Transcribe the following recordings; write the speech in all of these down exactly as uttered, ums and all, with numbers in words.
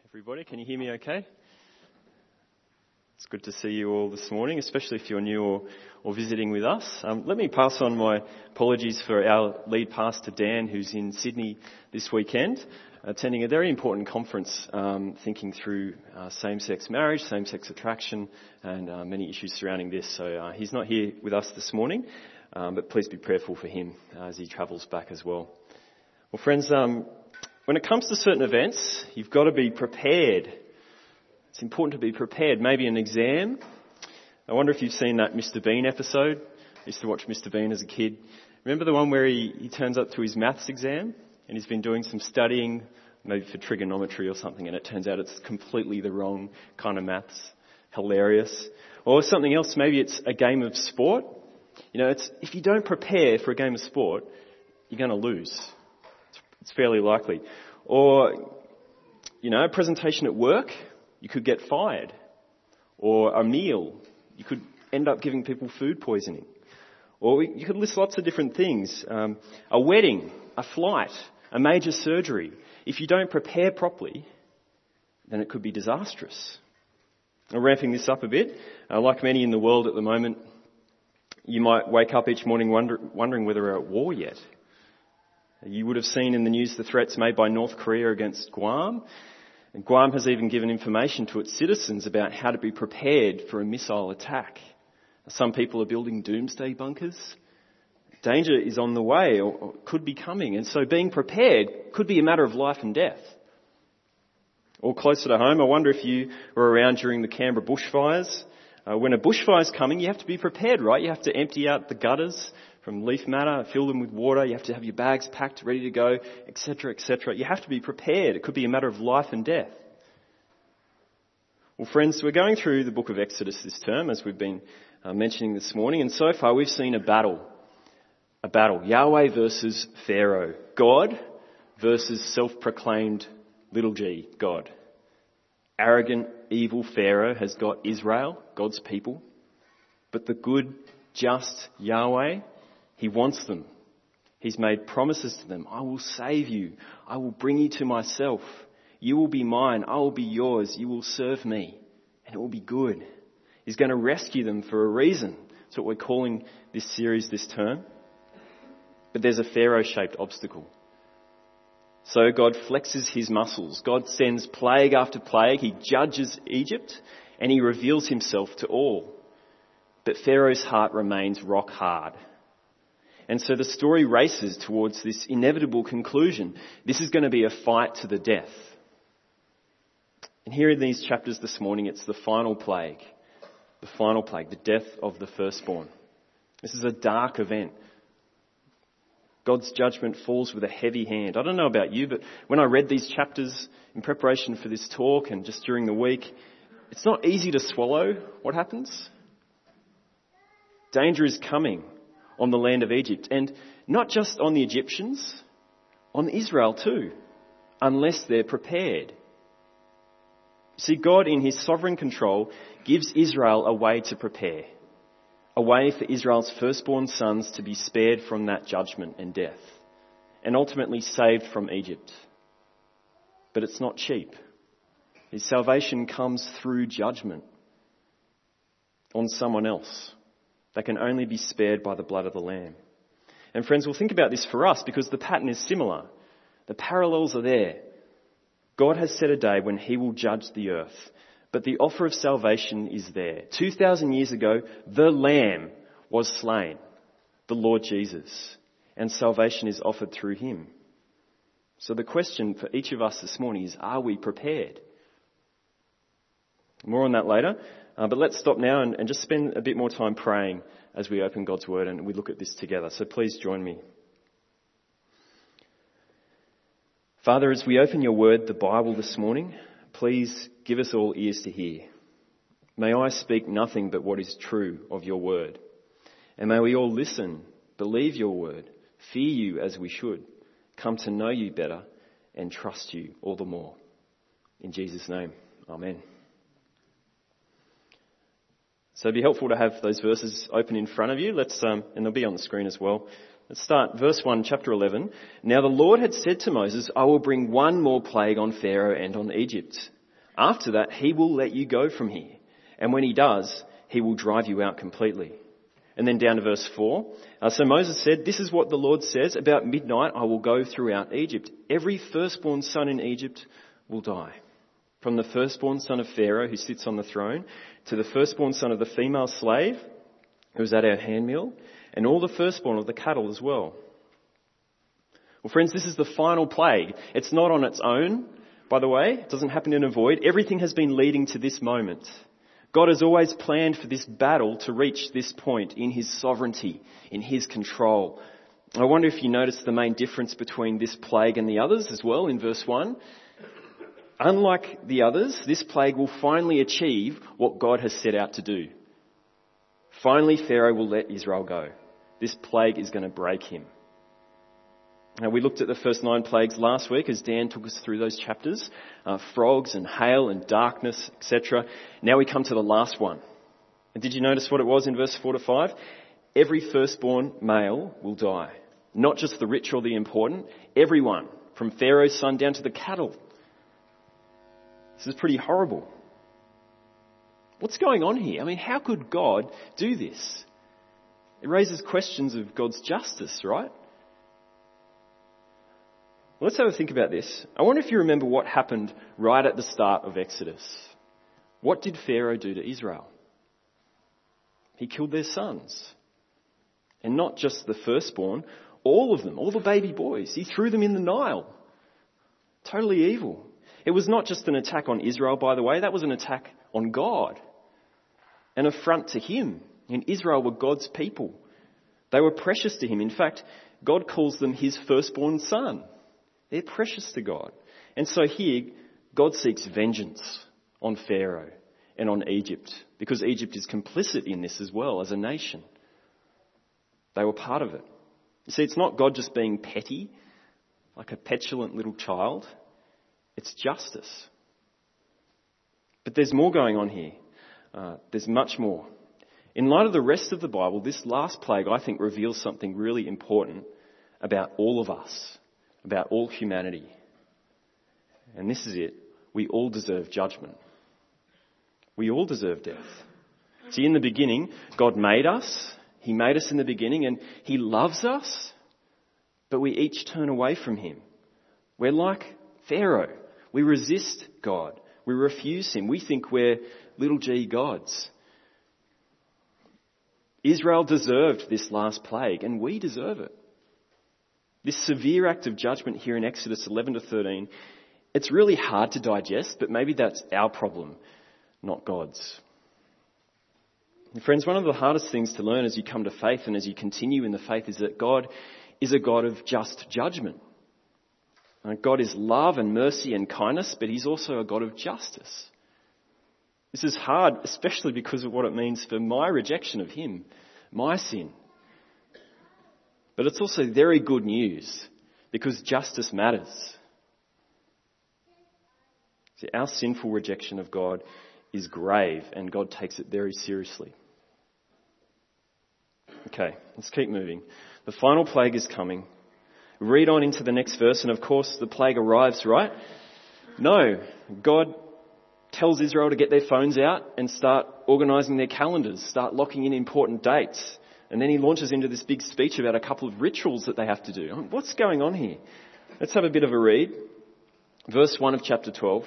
Everybody, can you hear me okay? It's good to see you all this morning, especially if you're new or, or visiting with us. Um, let me pass on my apologies for our lead pastor Dan, who's in Sydney this weekend, attending a very important conference, um, thinking through uh, same-sex marriage, same-sex attraction, and uh, many issues surrounding this. So uh, he's not here with us this morning, um, but please be prayerful for him uh, as he travels back as well. Well, friends, um, when it comes to certain events, you've got to be prepared. It's important to be prepared. Maybe an exam. I wonder if you've seen that Mister Bean episode. I used to watch Mister Bean as a kid. Remember the one where he, he turns up to his maths exam and he's been doing some studying, maybe for trigonometry or something, and it turns out it's completely the wrong kind of maths. Hilarious. Or something else, maybe it's a game of sport. You know, it's if you don't prepare for a game of sport, you're going to lose. It's, it's fairly likely. Or, you know, a presentation at work, you could get fired. Or a meal, you could end up giving people food poisoning. Or you could list lots of different things. Um, a wedding, a flight, a major surgery. If you don't prepare properly, then it could be disastrous. Now, ramping this up a bit, uh, like many in the world at the moment, you might wake up each morning wonder, wondering whether we're at war yet. You would have seen in the news the threats made by North Korea against Guam. And Guam has even given information to its citizens about how to be prepared for a missile attack. Some people are building doomsday bunkers. Danger is on the way or, or could be coming. And so being prepared could be a matter of life and death. Or closer to home, I wonder if you were around during the Canberra bushfires. Uh, when a bushfire is coming, you have to be prepared, right? You have to empty out the gutters from leaf matter, fill them with water. You have to have your bags packed, ready to go, et cetera, et cetera. You have to be prepared. It could be a matter of life and death. Well, friends, we're going through the book of Exodus this term, as we've been uh, mentioning this morning. And so far, we've seen a battle. A battle. Yahweh versus Pharaoh. God versus self-proclaimed little g, God. Arrogant, evil Pharaoh has got Israel, God's people. But the good, just Yahweh, he wants them. He's made promises to them. I will save you. I will bring you to myself. You will be mine. I will be yours. You will serve me. And it will be good. He's going to rescue them for a reason. That's what we're calling this series this term. But there's a Pharaoh-shaped obstacle. So God flexes his muscles. God sends plague after plague. He judges Egypt and he reveals himself to all. But Pharaoh's heart remains rock hard. And so the story races towards this inevitable conclusion. This is going to be a fight to the death. And here in these chapters this morning, it's the final plague. The final plague, the death of the firstborn. This is a dark event. God's judgment falls with a heavy hand. I don't know about you, but when I read these chapters in preparation for this talk and just during the week, it's not easy to swallow what happens. Danger is coming on the land of Egypt, and not just on the Egyptians, on Israel too, unless they're prepared. See, God in his sovereign control gives Israel a way to prepare, a way for Israel's firstborn sons to be spared from that judgment and death, and ultimately saved from Egypt. But it's not cheap. His salvation comes through judgment on someone else. They can only be spared by the blood of the Lamb. And friends, we'll think about this for us because the pattern is similar. The parallels are there. God has set a day when he will judge the earth. But the offer of salvation is there. two thousand years ago, the Lamb was slain, the Lord Jesus. And salvation is offered through him. So the question for each of us this morning is, are we prepared? More on that later. Uh, but let's stop now and, and just spend a bit more time praying as we open God's Word and we look at this together. So please join me. Father, as we open your Word, the Bible this morning, please give us all ears to hear. May I speak nothing but what is true of your Word. And may we all listen, believe your Word, fear you as we should, come to know you better and trust you all the more. In Jesus' name, amen. So it'd be helpful to have those verses open in front of you. Let's, um, and they'll be on the screen as well. Let's start verse one, chapter eleven. Now the Lord had said to Moses, I will bring one more plague on Pharaoh and on Egypt, After that, he will let you go from here. And when he does, he will drive you out completely. And then down to verse four. Uh, so Moses said, this is what the Lord says, about midnight I will go throughout Egypt. Every firstborn son in Egypt will die. From the firstborn son of Pharaoh who sits on the throne to the firstborn son of the female slave who is at our handmill, and all the firstborn of the cattle as well. Well, friends, this is the final plague. It's not on its own, by the way. It doesn't happen in a void. Everything has been leading to this moment. God has always planned for this battle to reach this point in his sovereignty, in his control. I wonder if you notice the main difference between this plague and the others as well in verse one. Unlike the others, this plague will finally achieve what God has set out to do. Finally, Pharaoh will let Israel go. This plague is going to break him. Now, we looked at the first nine plagues last week as Dan took us through those chapters. Uh, frogs and hail and darkness, et cetera. Now we come to the last one. And did you notice what it was in verse four to five? Every firstborn male will die. Not just the rich or the important. Everyone, from Pharaoh's son down to the cattle. This is pretty horrible. What's going on here? I mean, how could God do this? It raises questions of God's justice, right? Let's have a think about this. I wonder if you remember what happened right at the start of Exodus. What did Pharaoh do to Israel? He killed their sons. And not just the firstborn, all of them, all the baby boys. He threw them in the Nile. Totally evil. It was not just an attack on Israel, by the way. That was an attack on God. An affront to him. And Israel were God's people. They were precious to him. In fact, God calls them his firstborn son. They're precious to God. And so here, God seeks vengeance on Pharaoh and on Egypt, because Egypt is complicit in this as well as a nation. They were part of it. You see, it's not God just being petty, like a petulant little child. It's justice. But there's more going on here. Uh, there's much more. In light of the rest of the Bible, this last plague, I think, reveals something really important about all of us. About all humanity. And this is it. We all deserve judgment. We all deserve death. See, in the beginning, God made us. He made us in the beginning and he loves us. But we each turn away from him. We're like Pharaoh. We resist God. We refuse him. We think we're little g gods. Israel deserved this last plague and we deserve it. This severe act of judgment here in Exodus eleven to thirteen, it's really hard to digest, but maybe that's our problem, not God's. And friends, one of the hardest things to learn as you come to faith and as you continue in the faith is that God is a God of just judgment. God is love and mercy and kindness, but he's also a God of justice. This is hard, especially because of what it means for my rejection of him, my sin. But it's also very good news because justice matters. See, our sinful rejection of God is grave and God takes it very seriously. Okay, let's keep moving. The final plague is coming. Read on into the next verse and of course the plague arrives, right? No, God tells Israel to get their phones out and start organising their calendars, start locking in important dates. And then he launches into this big speech about a couple of rituals that they have to do. What's going on here? Let's have a bit of a read. Verse one of chapter twelve.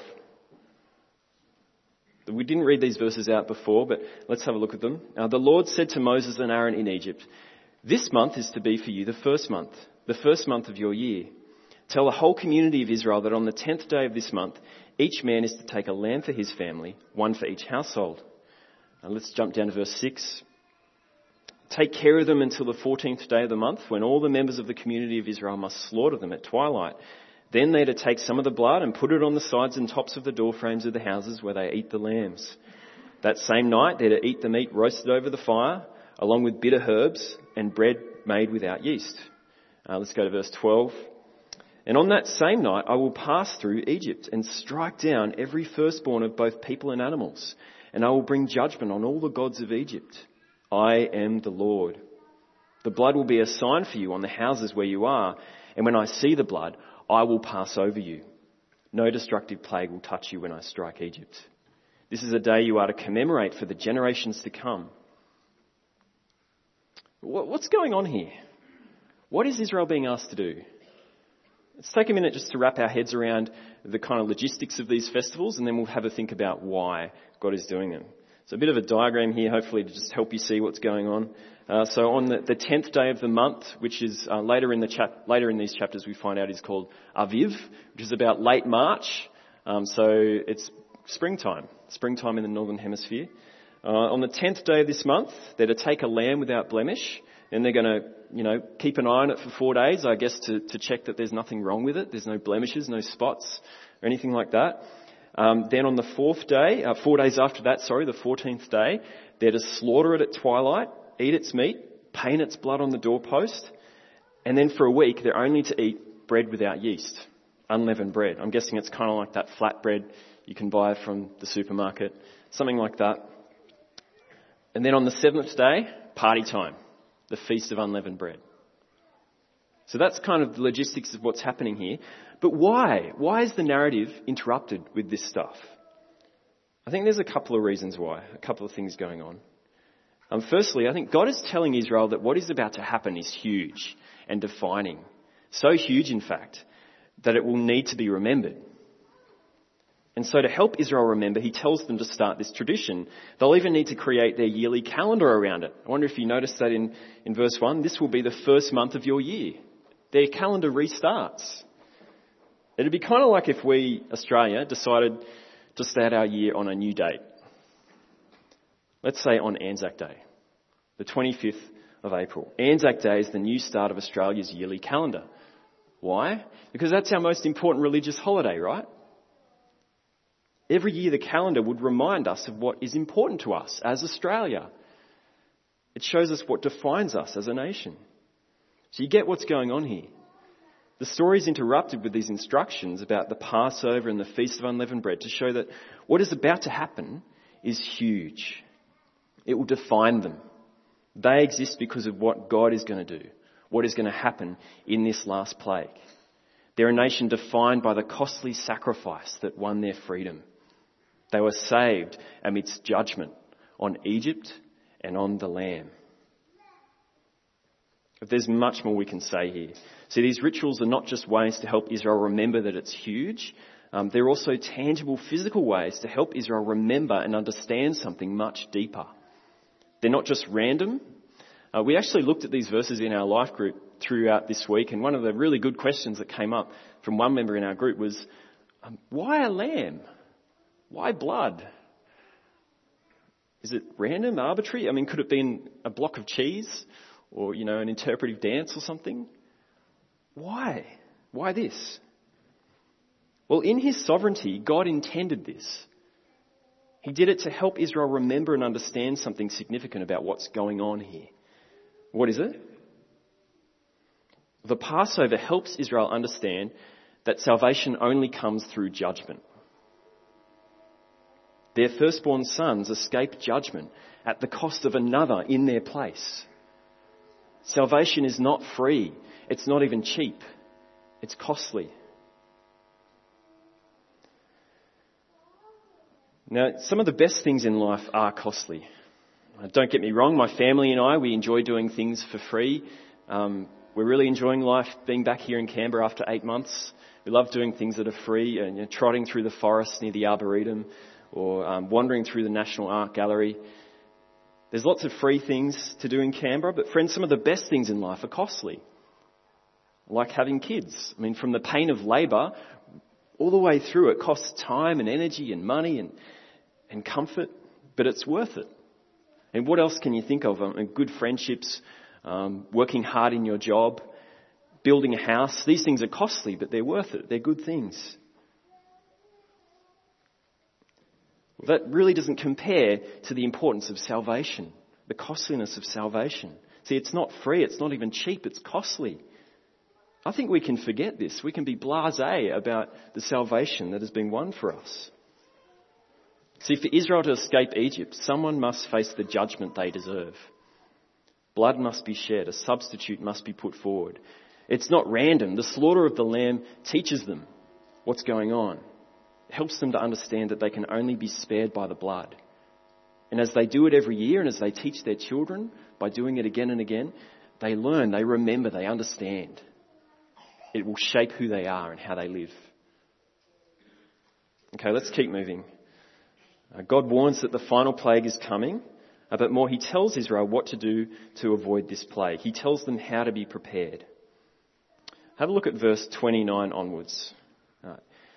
We didn't read these verses out before, but let's have a look at them. Now, the Lord said to Moses and Aaron in Egypt, "This month is to be for you the first month, the first month of your year. Tell the whole community of Israel that on the tenth day of this month, each man is to take a lamb for his family, one for each household." Now, let's jump down to verse six. "Take care of them until the fourteenth day of the month, when all the members of the community of Israel must slaughter them at twilight. Then they're to take some of the blood and put it on the sides and tops of the door frames of the houses where they eat the lambs. That same night they're to eat the meat roasted over the fire, along with bitter herbs and bread made without yeast." Uh, let's go to verse twelve. "And on that same night I will pass through Egypt and strike down every firstborn of both people and animals, and I will bring judgment on all the gods of Egypt. I am the Lord. The blood will be a sign for you on the houses where you are, and when I see the blood, I will pass over you. No destructive plague will touch you when I strike Egypt. This is a day you are to commemorate for the generations to come. What's going on here? What is Israel being asked to do? Let's take a minute just to wrap our heads around the kind of logistics of these festivals, and then we'll have a think about why God is doing them. So a bit of a diagram here, hopefully to just help you see what's going on. Uh, so on the, the tenth day of the month, which is uh, later in the chap- later in these chapters, we find out is called Aviv, which is about late March. Um, so it's springtime, springtime in the northern hemisphere. Uh, on the tenth day of this month, they're to take a lamb without blemish. Then they're going to, you know, keep an eye on it for four days, I guess, to, to check that there's nothing wrong with it. There's no blemishes, no spots, or anything like that. Um, then on the fourth day, uh, four days after that, sorry, the fourteenth day, they're to slaughter it at twilight, eat its meat, paint its blood on the doorpost, and then for a week they're only to eat bread without yeast, unleavened bread. I'm guessing it's kind of like that flat bread you can buy from the supermarket, something like that. And then on the seventh day, party time, the Feast of Unleavened Bread. So that's kind of the logistics of what's happening here. But why? Why is the narrative interrupted with this stuff? I think there's a couple of reasons why, a couple of things going on. Um, firstly, I think God is telling Israel that what is about to happen is huge and defining. So huge, in fact, that it will need to be remembered. And so to help Israel remember, he tells them to start this tradition. They'll even need to create their yearly calendar around it. I wonder if you noticed that in, in verse one. This will be the first month of your year. Their calendar restarts. It'd be kind of like if we, Australia, decided to start our year on a new date. Let's say on Anzac Day, the twenty-fifth of April. Anzac Day is the new start of Australia's yearly calendar. Why? Because that's our most important religious holiday, right? Every year the calendar would remind us of what is important to us as Australia. It shows us what defines us as a nation. So you get what's going on here. The story is interrupted with these instructions about the Passover and the Feast of Unleavened Bread to show that what is about to happen is huge. It will define them. They exist because of what God is going to do, what is going to happen in this last plague. They're a nation defined by the costly sacrifice that won their freedom. They were saved amidst judgment on Egypt and on the Lamb. But there's much more we can say here. See, these rituals are not just ways to help Israel remember that it's huge. Um, they're also tangible physical ways to help Israel remember and understand something much deeper. They're not just random. Uh, we actually looked at these verses in our life group throughout this week, and one of the really good questions that came up from one member in our group was, um, why a lamb? Why blood? Is it random, arbitrary? I mean, could it be a block of cheese or, you know, an interpretive dance or something? Why? Why this? Well, in his sovereignty, God intended this. He did it to help Israel remember and understand something significant about what's going on here. What is it? The Passover helps Israel understand that salvation only comes through judgment. Their firstborn sons escape judgment at the cost of another in their place. Salvation is not free. It's not even cheap. It's costly. Now, some of the best things in life are costly. Don't get me wrong, my family and I, we enjoy doing things for free. Um, we're really enjoying life being back here in Canberra after eight months. We love doing things that are free, and you know, trotting through the forest near the Arboretum, or um, wandering through the National Art Gallery. There's lots of free things to do in Canberra, but friends, some of the best things in life are costly. Like having kids. I mean, from the pain of labour, all the way through, it costs time and energy and money and, and comfort, but it's worth it. And what else can you think of? I mean, good friendships, um, working hard in your job, building a house. These things are costly, but they're worth it. They're good things. That really doesn't compare to the importance of salvation, the costliness of salvation. See, it's not free, it's not even cheap, it's costly. I think we can forget this. We can be blasé about the salvation that has been won for us. See, for Israel to escape Egypt, someone must face the judgment they deserve. Blood must be shed, a substitute must be put forward. It's not random. The slaughter of the lamb teaches them. what's going on. It helps them to understand that they can only be spared by the blood. And as they do it every year and as they teach their children by doing it again and again, they learn, they remember, they understand. It will shape who they are and how they live. Okay, let's keep moving. Uh, God warns that the final plague is coming, uh, but more, he tells Israel what to do to avoid this plague. He tells them how to be prepared. Have a look at verse twenty-nine onwards. Uh,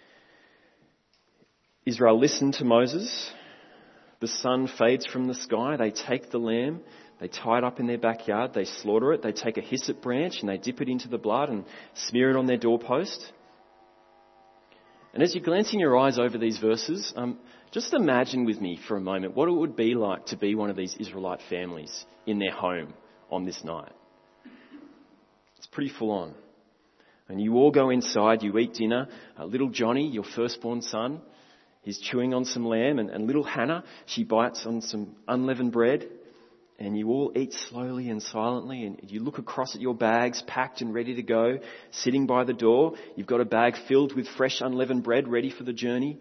Israel listened to Moses. The sun fades from the sky. They take the lamb. They tie it up in their backyard. They slaughter it. They take a hyssop branch and they dip it into the blood and smear it on their doorpost. And as you're glancing your eyes over these verses, um, just imagine with me for a moment what it would be like to be one of these Israelite families in their home on this night. It's pretty full on. And you all go inside, you eat dinner. Uh, little Johnny, your firstborn son, he's chewing on some lamb, and, and little Hannah, she bites on some unleavened bread. And you all eat slowly and silently, and you look across at your bags, packed and ready to go, sitting by the door. You've got a bag filled with fresh unleavened bread, ready for the journey.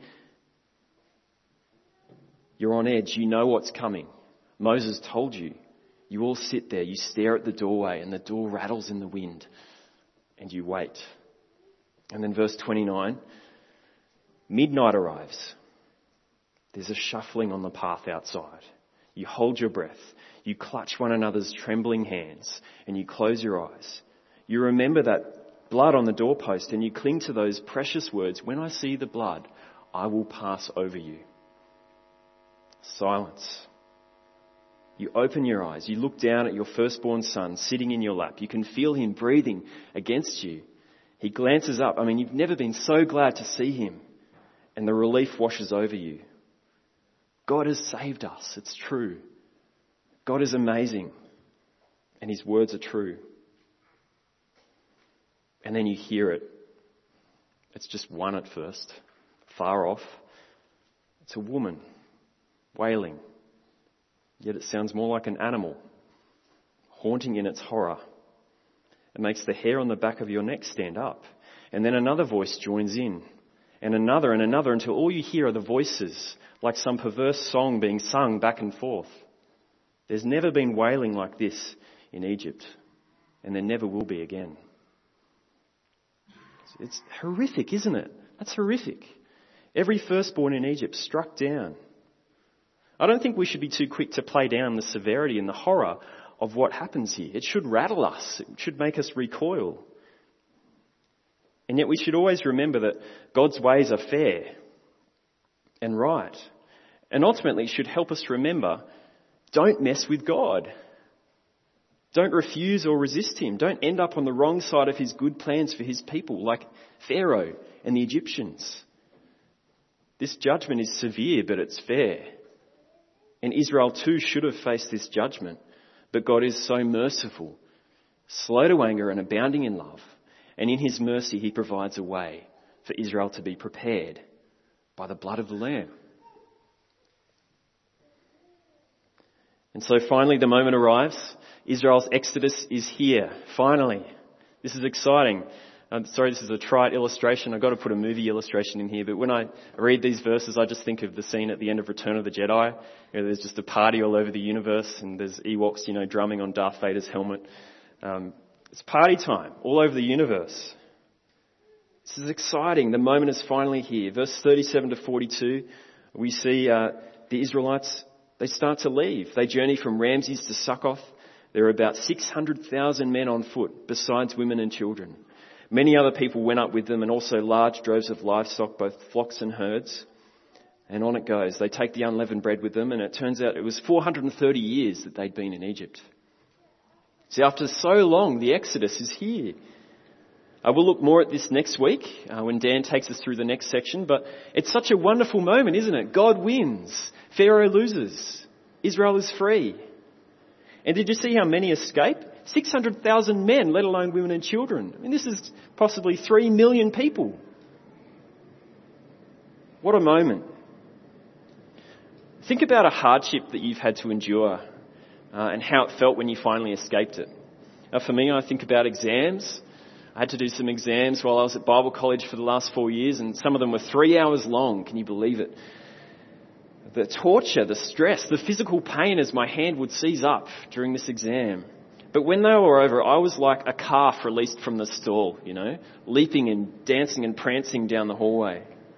You're on edge. You know what's coming. Moses told you. You all sit there. You stare at the doorway, and the door rattles in the wind. And you wait. And then verse twenty-nine. Midnight arrives. There's a shuffling on the path outside. You hold your breath. You clutch one another's trembling hands and you close your eyes. You remember that blood on the doorpost and you cling to those precious words, when I see the blood, I will pass over you. Silence. You open your eyes. You look down at your firstborn son sitting in your lap. You can feel him breathing against you. He glances up. I mean, you've never been so glad to see him. And the relief washes over you. God has saved us. It's true. God is amazing. And his words are true. And then you hear it. It's just one at first, far off. It's a woman wailing. Yet it sounds more like an animal, haunting in its horror. It makes the hair on the back of your neck stand up. And then another voice joins in. And another and another, until all you hear are the voices, like some perverse song being sung back and forth. There's never been wailing like this in Egypt, and there never will be again. It's horrific, isn't it? That's horrific. Every firstborn in Egypt struck down. I don't think we should be too quick to play down the severity and the horror of what happens here. It should rattle us. It should make us recoil. And yet we should always remember that God's ways are fair and right. And ultimately should help us remember, don't mess with God. Don't refuse or resist him. Don't end up on the wrong side of his good plans for his people, like Pharaoh and the Egyptians. This judgment is severe, but it's fair. And Israel too should have faced this judgment. But God is so merciful, slow to anger and abounding in love. And in his mercy, he provides a way for Israel to be prepared by the blood of the Lamb. And so finally the moment arrives. Israel's exodus is here. Finally. This is exciting. I'm sorry, this is a trite illustration. I've got to put a movie illustration in here. But when I read these verses, I just think of the scene at the end of Return of the Jedi. You know, there's just a party all over the universe and there's Ewoks, you know, drumming on Darth Vader's helmet. Um, It's party time all over the universe. This is exciting. The moment is finally here. Verse thirty-seven to forty-two, we see uh, the Israelites, they start to leave. They journey from Ramses to Succoth. There are about six hundred thousand men on foot, besides women and children. Many other people went up with them, and also large droves of livestock, both flocks and herds. And on it goes. They take the unleavened bread with them, and it turns out it was four hundred thirty years that they'd been in Egypt. See, after so long, the Exodus is here. Uh, we'll look more at this next week uh, when Dan takes us through the next section, but it's such a wonderful moment, isn't it? God wins. Pharaoh loses. Israel is free. And did you see how many escape? six hundred thousand men, let alone women and children. I mean, this is possibly three million people. What a moment. Think about a hardship that you've had to endure uh, and how it felt when you finally escaped it. Uh, for me, I think about exams I had to do some exams while I was at Bible college for the last four years, and some of them were three hours long. Can you believe it? The torture, the stress, the physical pain as my hand would seize up during this exam. But when they were over, I was like a calf released from the stall, you know, leaping and dancing and prancing down the hallway.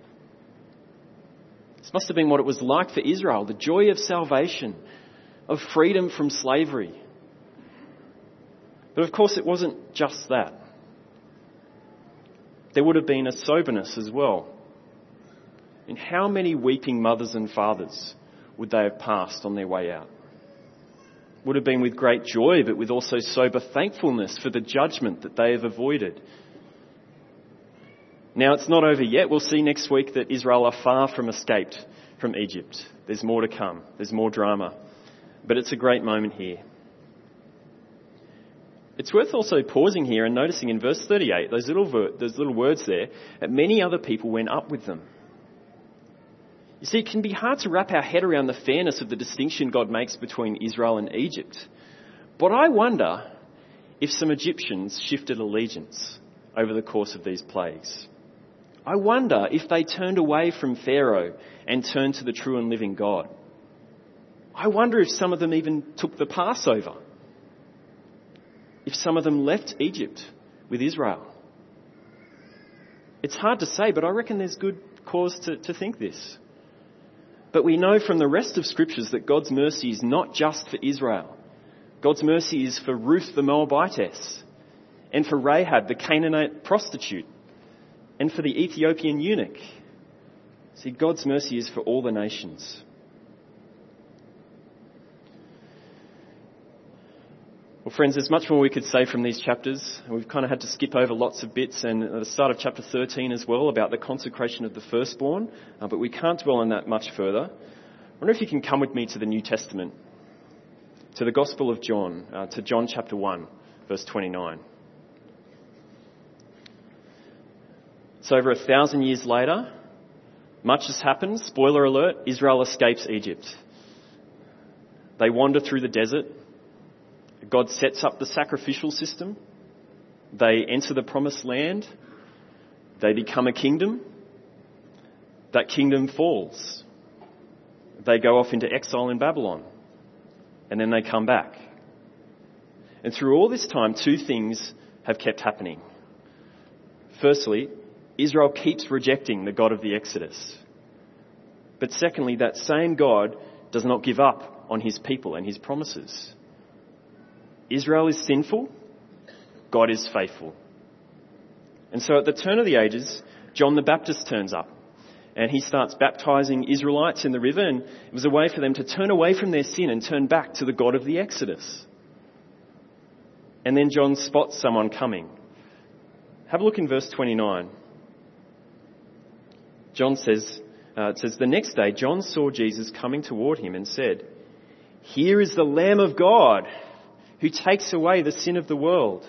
This must have been what it was like for Israel, the joy of salvation, of freedom from slavery. But of course it wasn't just that. There would have been a soberness as well. And how many weeping mothers and fathers would they have passed on their way out? Would have been with great joy, but with also sober thankfulness for the judgment that they have avoided. Now, it's not over yet. We'll see next week that Israel are far from escaped from Egypt. There's more to come. There's more drama. But it's a great moment here. It's worth also pausing here and noticing in verse thirty-eight, those little, ver- those little words there, that many other people went up with them. You see, it can be hard to wrap our head around the fairness of the distinction God makes between Israel and Egypt. But I wonder if some Egyptians shifted allegiance over the course of these plagues. I wonder if they turned away from Pharaoh and turned to the true and living God. I wonder if some of them even took the Passover. If some of them left Egypt with Israel. It's hard to say, but I reckon there's good cause to, to think this. But we know from the rest of Scriptures that God's mercy is not just for Israel. God's mercy is for Ruth the Moabitess, and for Rahab the Canaanite prostitute, and for the Ethiopian eunuch. See, God's mercy is for all the nations. Well, friends, there's much more we could say from these chapters. We've kind of had to skip over lots of bits, and at the start of chapter thirteen as well, about the consecration of the firstborn, uh, but we can't dwell on that much further. I wonder if you can come with me to the New Testament, to the Gospel of John, uh, to John chapter one, verse twenty-nine. So over a thousand years later, much has happened. Spoiler alert, Israel escapes Egypt. They wander through the desert. God sets up the sacrificial system. They enter the promised land. They become a kingdom. That kingdom falls. They go off into exile in Babylon. And then they come back. And through all this time, two things have kept happening. Firstly, Israel keeps rejecting the God of the Exodus. But secondly, that same God does not give up on his people and his promises. Israel is sinful, God is faithful. And so at the turn of the ages, John the Baptist turns up and he starts baptizing Israelites in the river, and it was a way for them to turn away from their sin and turn back to the God of the Exodus. And then John spots someone coming. Have a look in verse twenty-nine. John says, uh, it says, the next day John saw Jesus coming toward him and said, "Here is the Lamb of God, who takes away the sin of the world."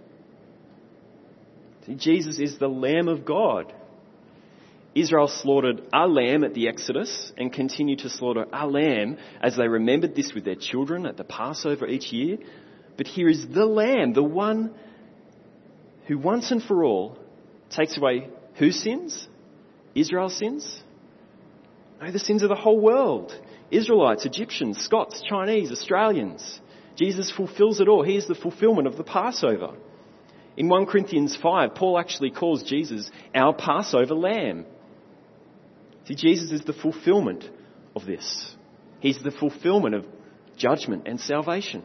See, Jesus is the Lamb of God. Israel slaughtered a lamb at the Exodus and continued to slaughter a lamb as they remembered this with their children at the Passover each year. But here is the Lamb, the one who once and for all takes away whose sins? Israel's sins? No, the sins of the whole world. Israelites, Egyptians, Scots, Chinese, Australians. Jesus fulfills it all. He is the fulfillment of the Passover. In First Corinthians five, Paul actually calls Jesus our Passover lamb. See, Jesus is the fulfillment of this. He's the fulfillment of judgment and salvation.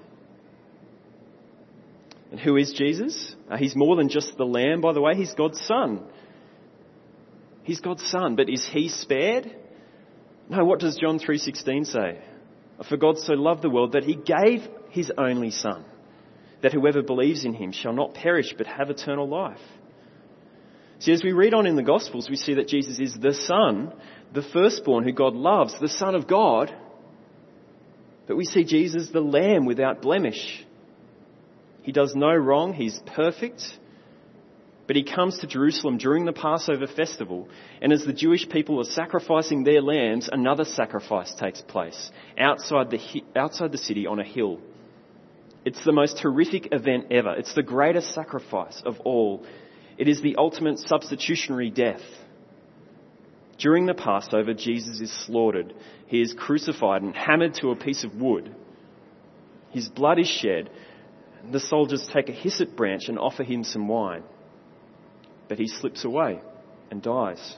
And who is Jesus? Uh, he's more than just the lamb, by the way. He's God's son. He's God's son, but is he spared? No, what does John three sixteen say? For God so loved the world that he gave his only son, that whoever believes in him shall not perish but have eternal life. See, as we read on in the Gospels, we see that Jesus is the Son, the firstborn who God loves, the Son of God. But we see Jesus the Lamb without blemish. He does no wrong, he's perfect. But he comes to Jerusalem during the Passover festival, and as the Jewish people are sacrificing their lambs, another sacrifice takes place outside the, outside the city on a hill. It's the most horrific event ever. It's the greatest sacrifice of all. It is the ultimate substitutionary death. During the Passover, Jesus is slaughtered. He is crucified and hammered to a piece of wood. His blood is shed. The soldiers take a hyssop branch and offer him some wine. But he slips away and dies.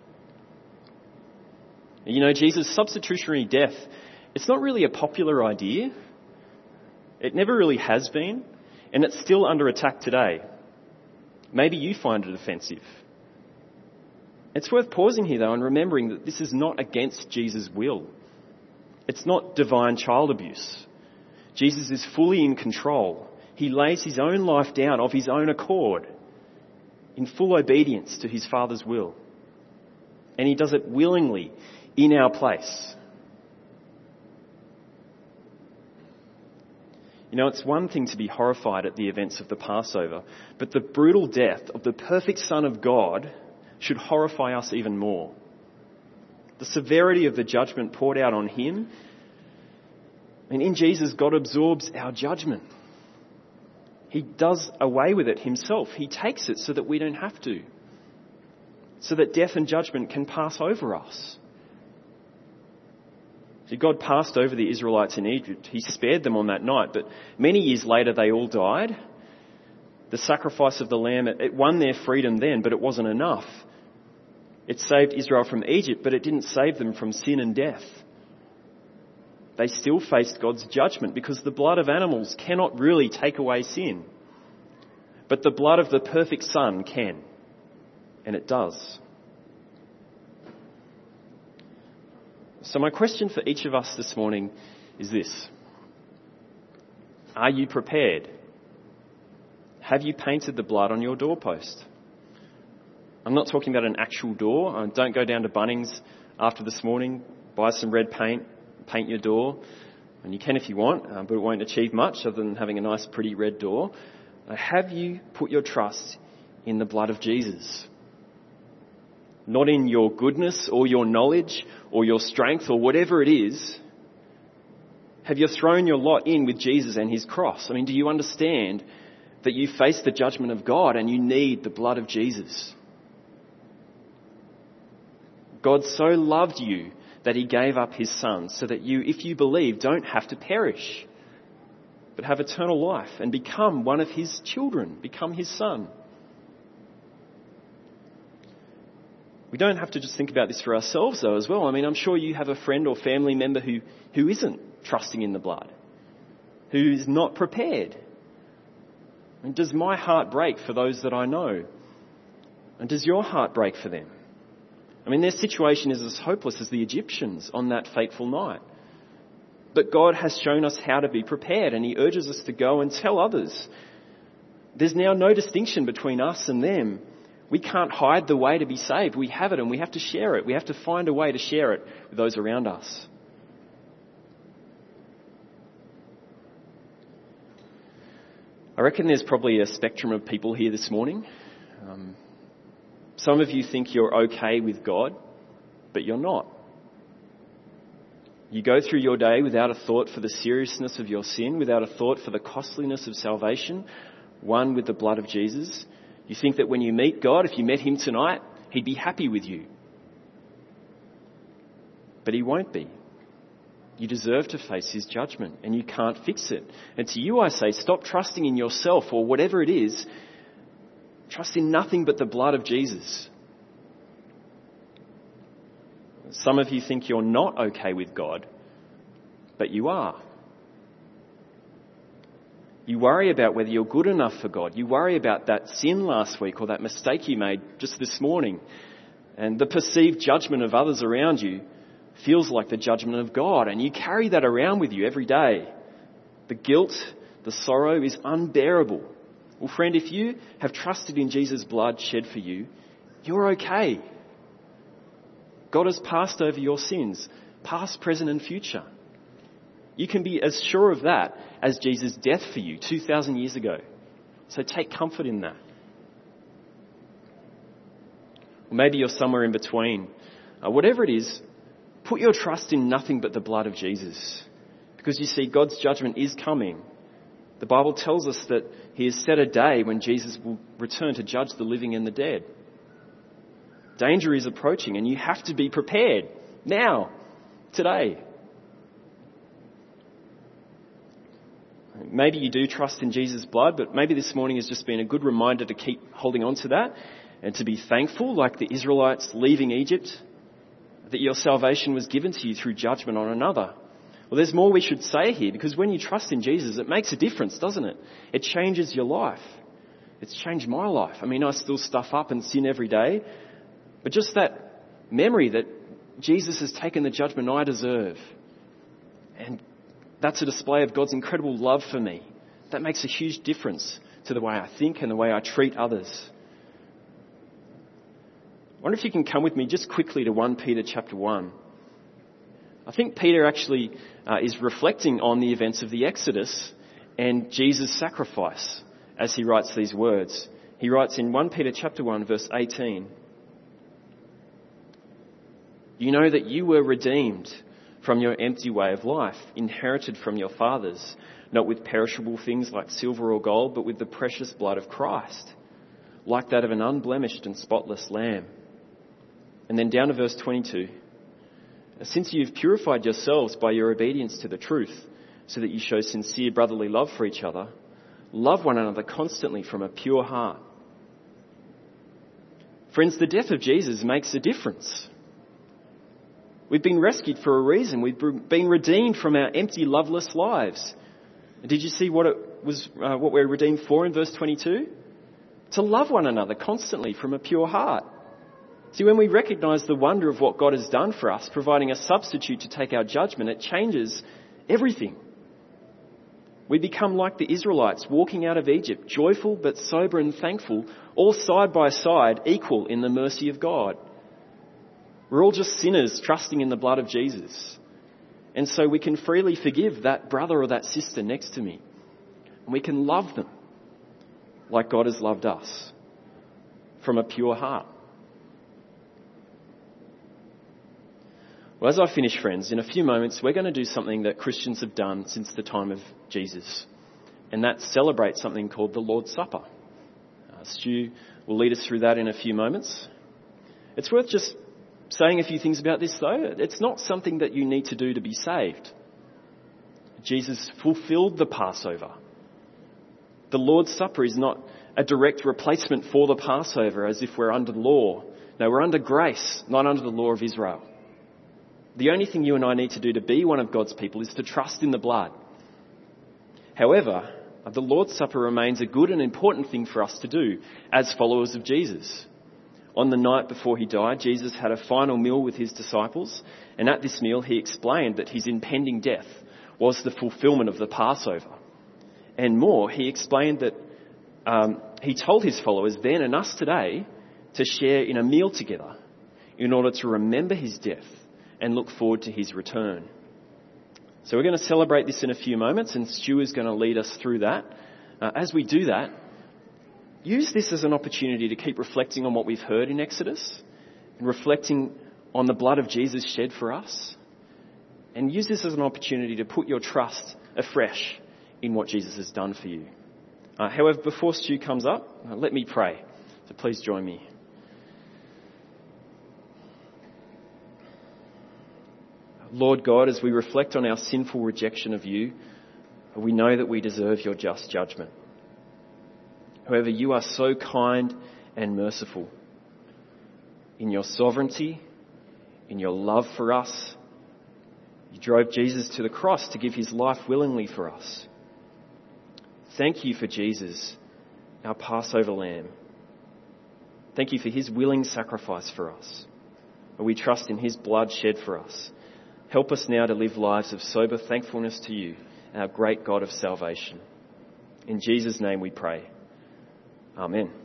You know, Jesus' substitutionary death, it's not really a popular idea. It never really has been, and it's still under attack today. Maybe you find it offensive. It's worth pausing here, though, and remembering that this is not against Jesus' will. It's not divine child abuse. Jesus is fully in control. He lays his own life down of his own accord, in full obedience to his Father's will. And he does it willingly, in our place. You know, it's one thing to be horrified at the events of the Passover, but the brutal death of the perfect Son of God should horrify us even more. The severity of the judgment poured out on him, and in Jesus, God absorbs our judgment. He does away with it himself. He takes it so that we don't have to, so that death and judgment can pass over us. See, God passed over the Israelites in Egypt. He spared them on that night, but many years later they all died. The sacrifice of the lamb, it won their freedom then, but it wasn't enough. It saved Israel from Egypt, but it didn't save them from sin and death. They still faced God's judgment because the blood of animals cannot really take away sin. But the blood of the perfect Son can, and it does. So my question for each of us this morning is this. Are you prepared? Have you painted the blood on your doorpost? I'm not talking about an actual door. Don't go down to Bunnings after this morning, buy some red paint, paint your door. And you can if you want, uh, but it won't achieve much other than having a nice, pretty red door. Uh, have you put your trust in the blood of Jesus? Not in your goodness or your knowledge or your strength or whatever it is. Have you thrown your lot in with Jesus and his cross? I mean, do you understand that you face the judgment of God and you need the blood of Jesus? God so loved you that he gave up his Son so that you, if you believe, don't have to perish, but have eternal life and become one of his children, become his son. We don't have to just think about this for ourselves, though, as well. I mean, I'm sure you have a friend or family member who, who isn't trusting in the blood, who is not prepared. And does my heart break for those that I know? And does your heart break for them? I mean, their situation is as hopeless as the Egyptians on that fateful night. But God has shown us how to be prepared, and he urges us to go and tell others. There's now no distinction between us and them. We can't hide the way to be saved. We have it and we have to share it. We have to find a way to share it with those around us. I reckon there's probably a spectrum of people here this morning. Um, some of you think you're okay with God, but you're not. You go through your day without a thought for the seriousness of your sin, without a thought for the costliness of salvation, won with the blood of Jesus. You think that when you meet God, if you met him tonight, he'd be happy with you. But he won't be. You deserve to face his judgment, and you can't fix it. And to you I say, stop trusting in yourself or whatever it is. Trust in nothing but the blood of Jesus. Some of you think you're not okay with God, but you are. You worry about whether you're good enough for God. You worry about that sin last week or that mistake you made just this morning. And the perceived judgment of others around you feels like the judgment of God. And you carry that around with you every day. The guilt, the sorrow is unbearable. Well, friend, if you have trusted in Jesus' blood shed for you, you're okay. God has passed over your sins, past, present and future. You can be as sure of that as Jesus' death for you two thousand years ago. So take comfort in that. Or maybe you're somewhere in between. Uh, whatever it is, put your trust in nothing but the blood of Jesus. Because you see, God's judgment is coming. The Bible tells us that he has set a day when Jesus will return to judge the living and the dead. Danger is approaching, and you have to be prepared now, today. Maybe you do trust in Jesus' blood, but maybe this morning has just been a good reminder to keep holding on to that and to be thankful, like the Israelites leaving Egypt, that your salvation was given to you through judgment on another. Well, there's more we should say here, because when you trust in Jesus, it makes a difference, doesn't it? It changes your life. It's changed my life. I mean, I still stuff up and sin every day, but just that memory that Jesus has taken the judgment I deserve, and that's a display of God's incredible love for me. That makes a huge difference to the way I think and the way I treat others. I wonder if you can come with me just quickly to First Peter chapter one. I think Peter actually uh, is reflecting on the events of the Exodus and Jesus' sacrifice as he writes these words. He writes in First Peter chapter one, verse eighteen, "You know that you were redeemed from your empty way of life, inherited from your fathers, not with perishable things like silver or gold, but with the precious blood of Christ, like that of an unblemished and spotless lamb." And then down to verse twenty-two, "Since you've purified yourselves by your obedience to the truth, so that you show sincere brotherly love for each other, love one another constantly from a pure heart." Friends, the death of Jesus makes a difference. We've been rescued for a reason. We've been redeemed from our empty, loveless lives. And did you see what it was? Uh, what we're redeemed for in verse twenty-two? To love one another constantly from a pure heart. See, when we recognise the wonder of what God has done for us, providing a substitute to take our judgment, it changes everything. We become like the Israelites walking out of Egypt, joyful but sober and thankful, all side by side, equal in the mercy of God. We're all just sinners trusting in the blood of Jesus. And so we can freely forgive that brother or that sister next to me. And we can love them like God has loved us, from a pure heart. Well, as I finish, friends, in a few moments we're going to do something that Christians have done since the time of Jesus. And that's celebrate something called the Lord's Supper. Uh, Stu will lead us through that in a few moments. It's worth just saying a few things about this, though. It's not something that you need to do to be saved. Jesus fulfilled the Passover. The Lord's Supper is not a direct replacement for the Passover as if we're under law. No, we're under grace, not under the law of Israel. The only thing you and I need to do to be one of God's people is to trust in the blood. However, the Lord's Supper remains a good and important thing for us to do as followers of Jesus. On the night before he died, Jesus had a final meal with his disciples, and at this meal he explained that his impending death was the fulfillment of the Passover. And more, he explained that um, he told his followers then and us today to share in a meal together in order to remember his death and look forward to his return. So we're going to celebrate this in a few moments, and Stu is going to lead us through that. Uh, as we do that, use this as an opportunity to keep reflecting on what we've heard in Exodus and reflecting on the blood of Jesus shed for us. And use this as an opportunity to put your trust afresh in what Jesus has done for you. Uh, however, before Stu comes up, uh, let me pray. So please join me. Lord God, as we reflect on our sinful rejection of you, we know that we deserve your just judgment. However, you are so kind and merciful. In your sovereignty, in your love for us, you drove Jesus to the cross to give his life willingly for us. Thank you for Jesus, our Passover lamb. Thank you for his willing sacrifice for us. We trust in his blood shed for us. Help us now to live lives of sober thankfulness to you, our great God of salvation. In Jesus' name we pray. Amen.